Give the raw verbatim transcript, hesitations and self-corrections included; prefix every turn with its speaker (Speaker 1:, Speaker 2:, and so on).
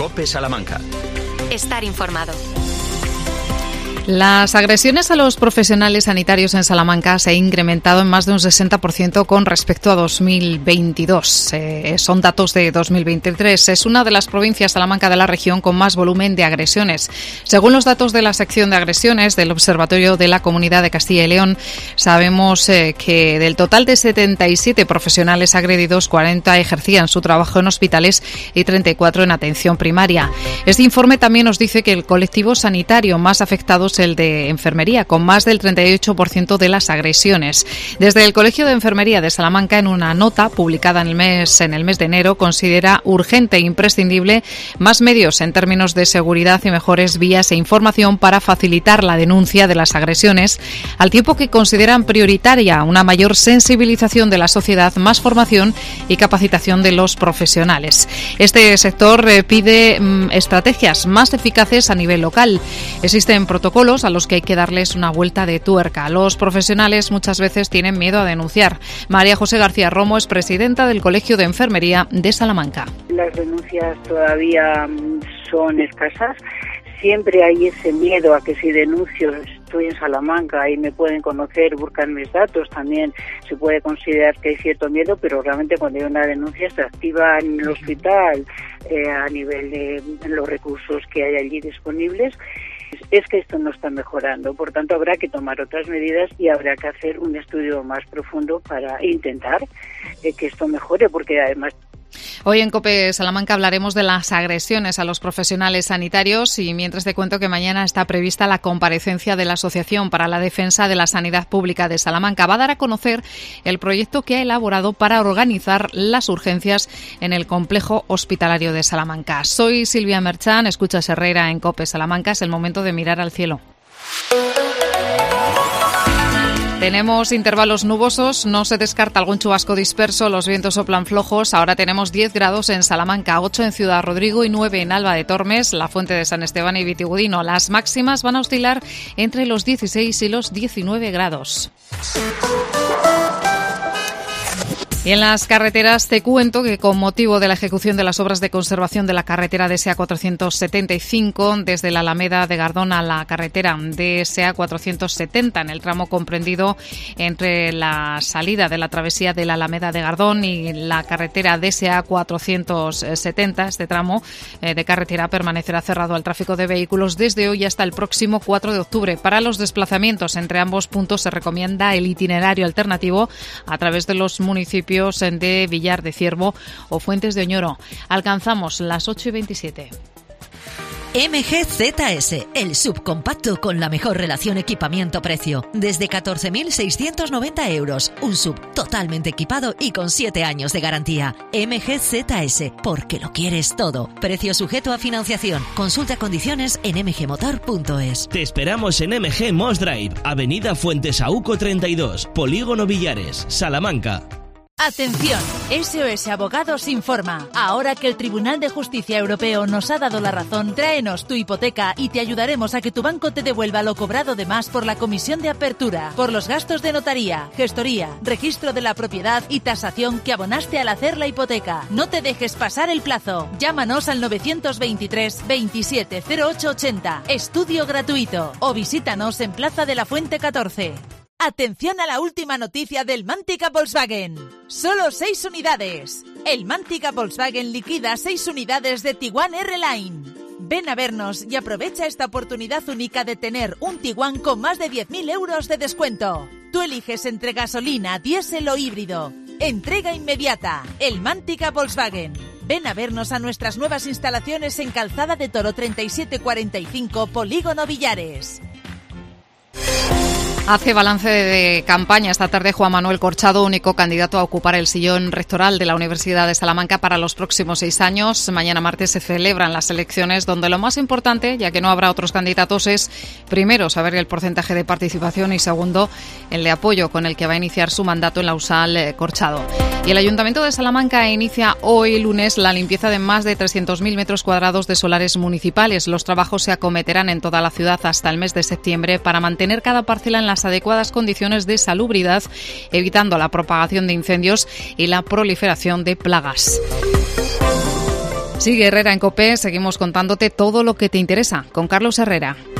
Speaker 1: COPE Salamanca.
Speaker 2: Estar informado.
Speaker 3: Las agresiones a los profesionales sanitarios en Salamanca se han incrementado en más de un sesenta por ciento con respecto a dos mil veintidós. Eh, son datos de dos mil veintitrés. Es una de las provincias, Salamanca, de la región con más volumen de agresiones. Según los datos de la sección de agresiones del Observatorio de la Comunidad de Castilla y León, sabemos eh, que del total de setenta y siete profesionales agredidos, cuarenta ejercían su trabajo en hospitales y treinta y cuatro en atención primaria. Este informe también nos dice que el colectivo sanitario más afectado es el de enfermería, con más del treinta y ocho por ciento de las agresiones. Desde el Colegio de Enfermería de Salamanca, en una nota publicada en el mes, en el mes de enero, considera urgente e imprescindible más medios en términos de seguridad y mejores vías e información para facilitar la denuncia de las agresiones, al tiempo que consideran prioritaria una mayor sensibilización de la sociedad, más formación y capacitación de los profesionales. Este sector eh, pide mm, estrategias más eficaces a nivel local. Existen protocolos a los que hay que darles una vuelta de tuerca. Los profesionales muchas veces tienen miedo a denunciar. María José García Romo es presidenta del Colegio de Enfermería de Salamanca.
Speaker 4: Las denuncias todavía son escasas. Siempre hay ese miedo a que si denuncio estoy en Salamanca y me pueden conocer, buscan mis datos. También se puede considerar que hay cierto miedo, pero realmente cuando hay una denuncia se activa en el hospital eh, a nivel de los recursos que hay allí disponibles. Es que esto no está mejorando, por tanto habrá que tomar otras medidas y habrá que hacer un estudio más profundo para intentar eh, que esto mejore, porque además...
Speaker 3: Hoy en COPE Salamanca hablaremos de las agresiones a los profesionales sanitarios y mientras te cuento que mañana está prevista la comparecencia de la Asociación para la Defensa de la Sanidad Pública de Salamanca. Va a dar a conocer el proyecto que ha elaborado para organizar las urgencias en el complejo hospitalario de Salamanca. Soy Silvia Merchán, escuchas Herrera en COPE Salamanca. Es el momento de mirar al cielo. Tenemos intervalos nubosos, no se descarta algún chubasco disperso, los vientos soplan flojos. Ahora tenemos diez grados en Salamanca, ocho en Ciudad Rodrigo y nueve en Alba de Tormes, La Fuente de San Esteban y Vitigudino. Las máximas van a oscilar entre los dieciséis y los diecinueve grados. Y en las carreteras te cuento que con motivo de la ejecución de las obras de conservación de la carretera D S A cuatrocientos setenta y cinco desde la Alameda de Gardón a la carretera D S A cuatrocientos setenta en el tramo comprendido entre la salida de la travesía de la Alameda de Gardón y la carretera D S A cuatrocientos setenta, este tramo eh, de carretera permanecerá cerrado al tráfico de vehículos desde hoy hasta el próximo cuatro de octubre. Para los desplazamientos entre ambos puntos se recomienda el itinerario alternativo a través de los municipios de Villar de Ciervo o Fuentes de Oñoro. Alcanzamos las ocho y veintisiete.
Speaker 5: M G Z S, el subcompacto con la mejor relación equipamiento-precio. Desde catorce mil seiscientos noventa euros. Un sub totalmente equipado y con siete años de garantía. M G Z S, porque lo quieres todo. Precio sujeto a financiación. Consulta condiciones en m g motor punto es.
Speaker 6: Te esperamos en M G Mos Drive, Avenida Fuentesauco treinta y dos, Polígono Villares, Salamanca.
Speaker 7: Atención, S O S Abogados informa. Ahora que el Tribunal de Justicia Europeo nos ha dado la razón, tráenos tu hipoteca y te ayudaremos a que tu banco te devuelva lo cobrado de más por la comisión de apertura, por los gastos de notaría, gestoría, registro de la propiedad y tasación que abonaste al hacer la hipoteca. No te dejes pasar el plazo. Llámanos al novecientos veintitrés veintisiete cero ocho ochenta. Estudio gratuito. O visítanos en Plaza de la Fuente catorce. Atención a la última noticia del Mantica Volkswagen. Solo seis unidades. El Mantica Volkswagen liquida seis unidades de Tiguan R-Line. Ven a vernos y aprovecha esta oportunidad única de tener un Tiguan con más de diez mil euros de descuento. Tú eliges entre gasolina, diésel o híbrido. Entrega inmediata. El Mantica Volkswagen. Ven a vernos a nuestras nuevas instalaciones en Calzada de Toro treinta y siete cuarenta y cinco, Polígono Villares.
Speaker 3: Hace balance de campaña esta tarde Juan Manuel Corchado, único candidato a ocupar el sillón rectoral de la Universidad de Salamanca para los próximos seis años. Mañana martes se celebran las elecciones donde lo más importante, ya que no habrá otros candidatos, es primero saber el porcentaje de participación y segundo el de apoyo con el que va a iniciar su mandato en la USAL Corchado. Y el Ayuntamiento de Salamanca inicia hoy lunes la limpieza de más de trescientos mil metros cuadrados de solares municipales. Los trabajos se acometerán en toda la ciudad hasta el mes de septiembre para mantener cada parcela en la las adecuadas condiciones de salubridad, evitando la propagación de incendios y la proliferación de plagas. Sigue Herrera en COPE, seguimos contándote todo lo que te interesa con Carlos Herrera.